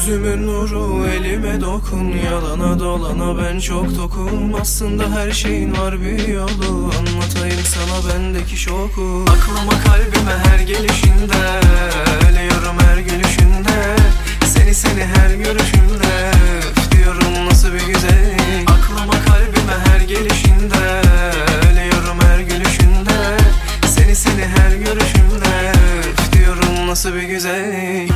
Gözümün nuru, elime dokun. Yalana dolana ben çok tokum. Aslında her şeyin var bir yolu. Anlatayım sana bendeki şoku. Aklıma kalbime her gelişinde, ölüyorum her gülüşünde. Seni her görüşümde, üf diyorum nasıl bir güzellik. Aklıma kalbime her gelişinde, ölüyorum her gülüşünde. Seni her görüşümde, üf diyorum nasıl bir güzellik.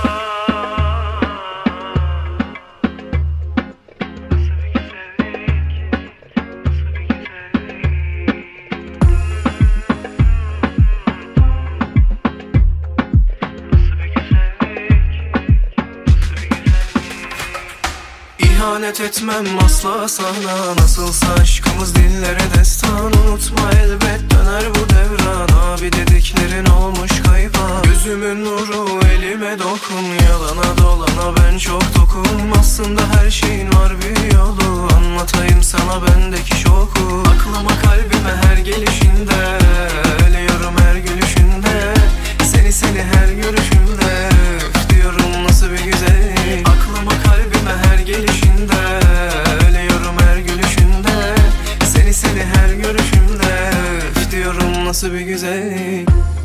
İhanet etmem asla sana. Nasılsa aşkımız dillere destan. Unutma elbet döner bu devran. Abi dediklerin olmuş kayıp. Gözümün nuru, elime dokun. Yalana dolana ben çok tokum. Aslında her şeyin var bir yolu. Anlatayım sana bendeki şoku. Aklıma kalbime her gelişinde, ölüyorum her gülüşünde. Seni her görüşümde, üf diyorum nasıl bir güzellik. Aklıma kalbime her gelişinde, ölüyorum her gülüşünde. Seni her görüşümde, üf diyorum nasıl bir güzellik.